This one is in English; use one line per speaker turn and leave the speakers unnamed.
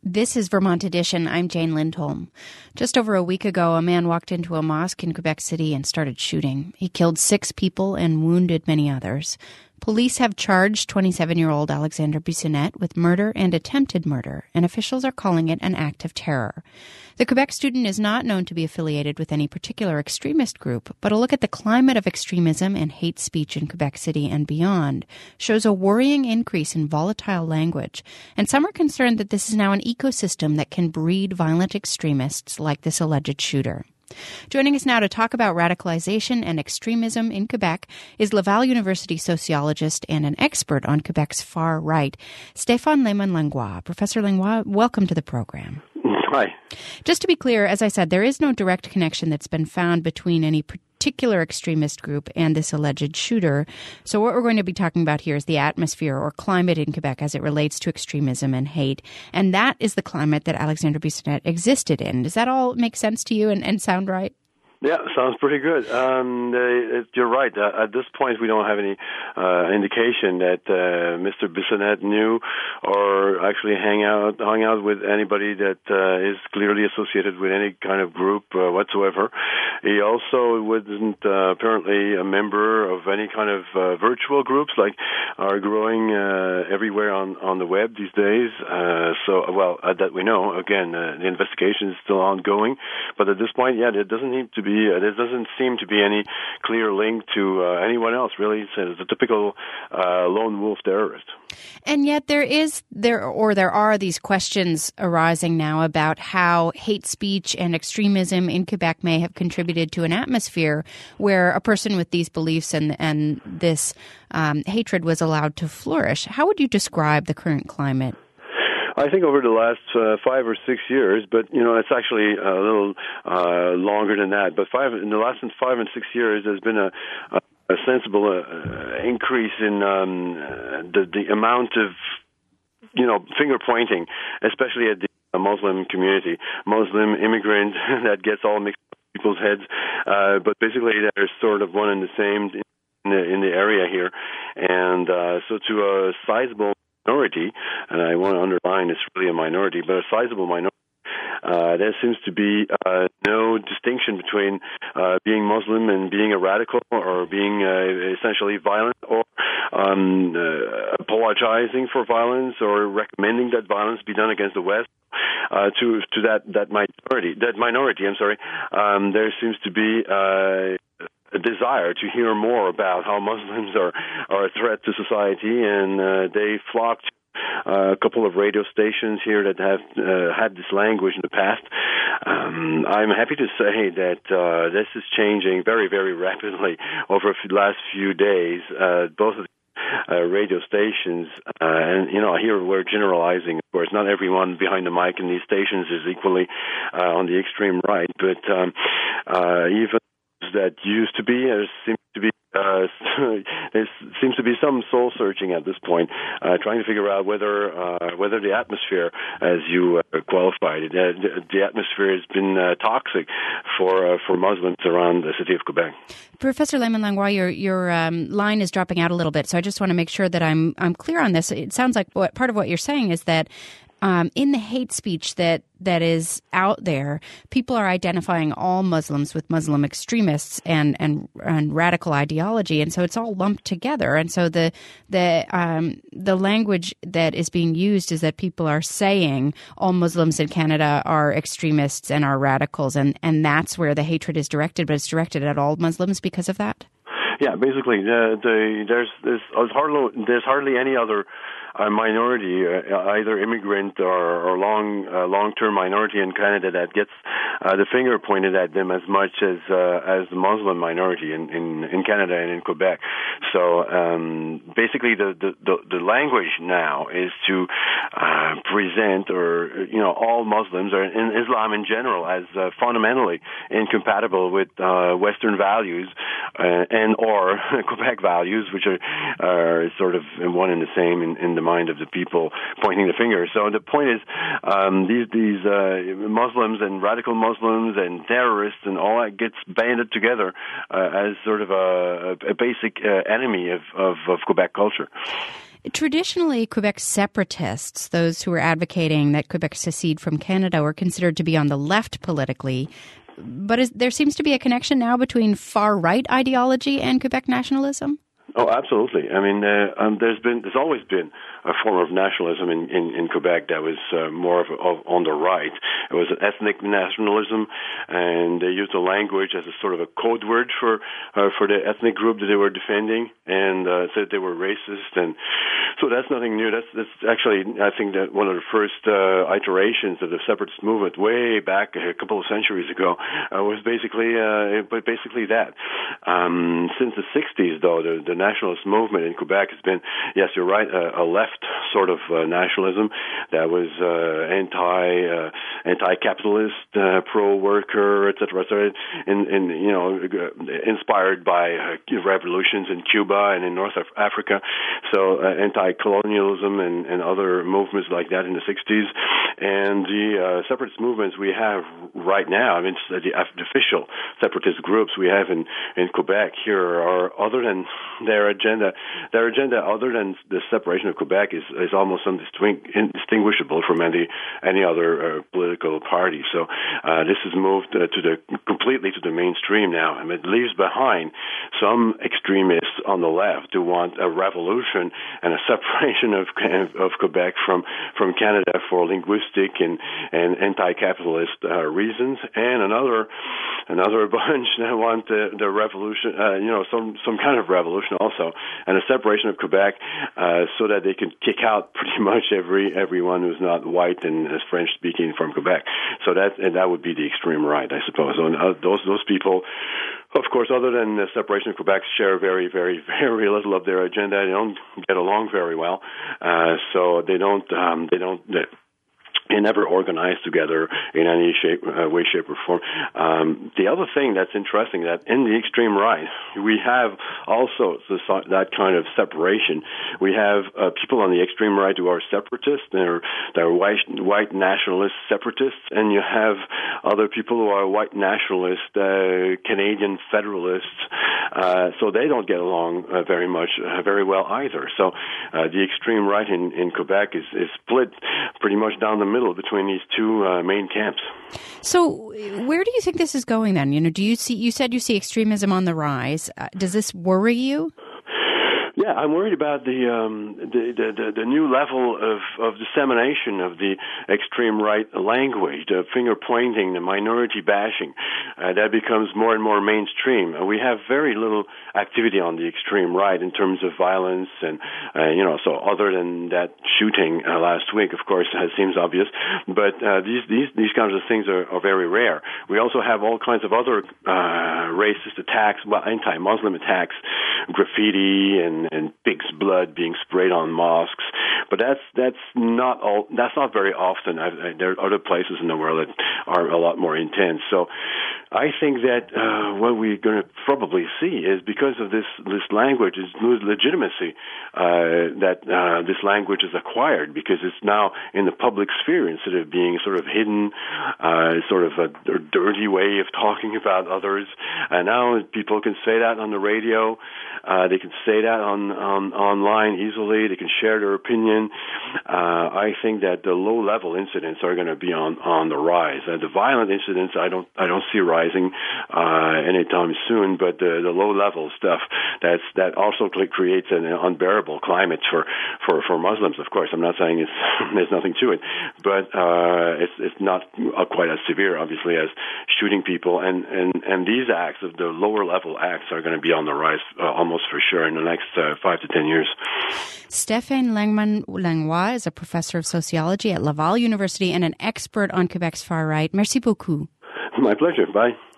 This is Vermont Edition. I'm Jane Lindholm. Just over a week ago, a man walked into a mosque in Quebec City and started shooting. He killed 6 people and wounded many others. Police have charged 27-year-old Alexander Bissonnette with murder and attempted murder, and officials are calling it an act of terror. The Quebec student is not known to be affiliated with any particular extremist group, but a look at the climate of extremism and hate speech in Quebec City and beyond shows a worrying increase in volatile language, and some are concerned that this is now an ecosystem that can breed violent extremists like this alleged shooter. Joining us now to talk about radicalization and extremism in Quebec is Laval University sociologist and an expert on Quebec's far right, Stéphane Lemon-Langlois. Professor Langlois, welcome to the program.
Hi.
Just to be clear, as I said, there is no direct connection that's been found between any particular extremist group and this alleged shooter. So what we're going to be talking about here is the atmosphere or climate in Quebec as it relates to extremism and hate. And that is the climate that Alexander Bissonnette existed in. Does that all make sense to you and sound right?
Yeah, sounds pretty good. You're right. At this point, we don't have any indication that Mr. Bissonnette knew or actually hung out with anybody that is clearly associated with any kind of group whatsoever. He also wasn't apparently a member of any kind of virtual groups like are growing everywhere on the web these days. That we know. Again, the investigation is still ongoing, but at this point, there doesn't seem to be any clear link to anyone else, really. It's a typical lone wolf terrorist.
And yet there are these questions arising now about how hate speech and extremism in Quebec may have contributed to an atmosphere where a person with these beliefs and this hatred was allowed to flourish. How would you describe the current climate?
I think over the last 5 or 6 years, but it's actually a little longer than that. But in the last 5 and 6 years, there's been a sensible increase in the amount of finger pointing, especially at the Muslim community, Muslim immigrant that gets all mixed up in people's heads. But basically, they're sort of one and the same in the area here, and so to a sizable minority, and I want to underline it's really a minority, but a sizable minority, there seems to be no distinction between being Muslim and being a radical or being essentially violent or apologizing for violence or recommending that violence be done against the West. To that minority, there seems to be a desire to hear more about how Muslims are a threat to society, and they flock to a couple of radio stations here that have had this language in the past. I'm happy to say that this is changing very, very rapidly over the last few days. Both of the radio stations, and here we're generalizing. Of course, not everyone behind the mic in these stations is equally on the extreme right, but even that used to be, there seems to be some soul searching at this point, trying to figure out whether the atmosphere, as you qualified it, the atmosphere has been toxic for Muslims around the city of Quebec.
Professor Lemon-Langlois, your line is dropping out a little bit, so I just want to make sure that I'm clear on this. It sounds like part of what you're saying is that in the hate speech that is out there, people are identifying all Muslims with Muslim extremists and radical ideology, and so it's all lumped together. And so the language that is being used is that people are saying all Muslims in Canada are extremists and are radicals, and that's where the hatred is directed. But it's directed at all Muslims because of that.
Yeah, basically, there's hardly any other minority, either immigrant or long-term minority in Canada that gets the finger pointed at them as much as the Muslim minority in Canada and in Quebec. So basically, the language now is to present all Muslims or in Islam in general as fundamentally incompatible with Western values and or Quebec values, which are sort of one and the same in the mind of the people pointing the finger. So the point is, these Muslims and radical Muslims and terrorists and all that gets banded together as sort of a basic enemy of Quebec culture.
Traditionally, Quebec separatists, those who are advocating that Quebec secede from Canada, were considered to be on the left politically. But there seems to be a connection now between far-right ideology and Quebec nationalism?
Oh, absolutely. I mean, there's always been a form of nationalism in Quebec that was more of on the right. It was an ethnic nationalism, and they used the language as a sort of a code word for the ethnic group that they were defending, and said they were racist. And so that's nothing new. That's actually, I think, that one of the first iterations of the separatist movement way back a couple of centuries ago was basically that. Since the 60s, though, the nationalist movement in Quebec has been, yes, you're right, a left sort of nationalism that was anti-capitalist, pro-worker, etc., inspired by revolutions in Cuba and in North Africa. So anti-colonialism and other movements like that in the 60s. And the separatist movements we have right now, I mean, the official separatist groups we have in Quebec here are, other than their agenda other than the separation of Quebec is almost indistinguishable from any other political party. So this has moved completely to the mainstream now, and it leaves behind some extremists on the left who want a revolution and a separation of Quebec from Canada for linguistic and anti-capitalist reasons, and another bunch that want the revolution, some kind of revolution also, and a separation of Quebec so that they can kick out pretty much everyone who's not white and is French speaking from Quebec. So that would be the extreme right, I suppose. And those people, of course, other than the separation of Quebec, share very, very, very little of their agenda. They don't get along very well, so they never organize together in any way, shape, or form. The other thing that's interesting, that in the extreme right, we have also that kind of separation. We have people on the extreme right who are separatists, they're white nationalist separatists, and you have other people who are white nationalist, Canadian federalists, so they don't get along very well either. So the extreme right in Quebec is split pretty much down the middle between these two main camps.
So where do you think this is going then? You said you see extremism on the rise. Does this worry you?
Yeah, I'm worried about the new level of dissemination of the extreme right language, the finger pointing, the minority bashing. That becomes more and more mainstream. We have very little activity on the extreme right in terms of violence, and so other than that shooting last week, of course, it seems obvious. But these kinds of things are very rare. We also have all kinds of other racist attacks, anti-Muslim attacks, graffiti and pig's blood being sprayed on mosques, but that's not very often. There are other places in the world that are a lot more intense. So I think that what we're going to probably see is, because of this language, is legitimacy that this language is acquired, because it's now in the public sphere instead of being sort of hidden, sort of a dirty way of talking about others. And now people can say that on the radio. They can say that online easily. They can share their opinion. I think that the low-level incidents are going to be on the rise. The violent incidents, I don't see rising anytime soon. But the low-level stuff, that also creates an unbearable climate for Muslims. Of course, I'm not saying there's nothing to it, but it's not quite as severe, obviously, as shooting people. And these acts, of the lower-level acts, are going to be on the rise almost for sure in the next 5 to 10 years.
Stéphane Langlois is a professor of sociology at Laval University and an expert on Quebec's far right. Merci beaucoup.
My pleasure. Bye.